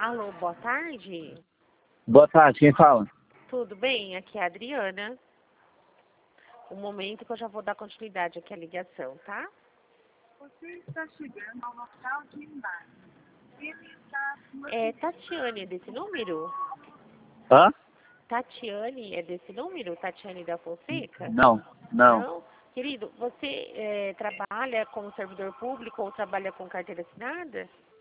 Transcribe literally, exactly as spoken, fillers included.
Alô, boa tarde. Boa tarde, quem fala? Tudo bem? Aqui é a Adriana. Um momento que eu já vou dar continuidade aqui à ligação, tá? Você está chegando ao local de embarque. Ele está... É Tatiane, é desse número? Hã? Tatiane, é desse número? Tatiane da Fonseca? Não, não. Não? Querido, você é, trabalha como servidor público ou trabalha com carteira assinada?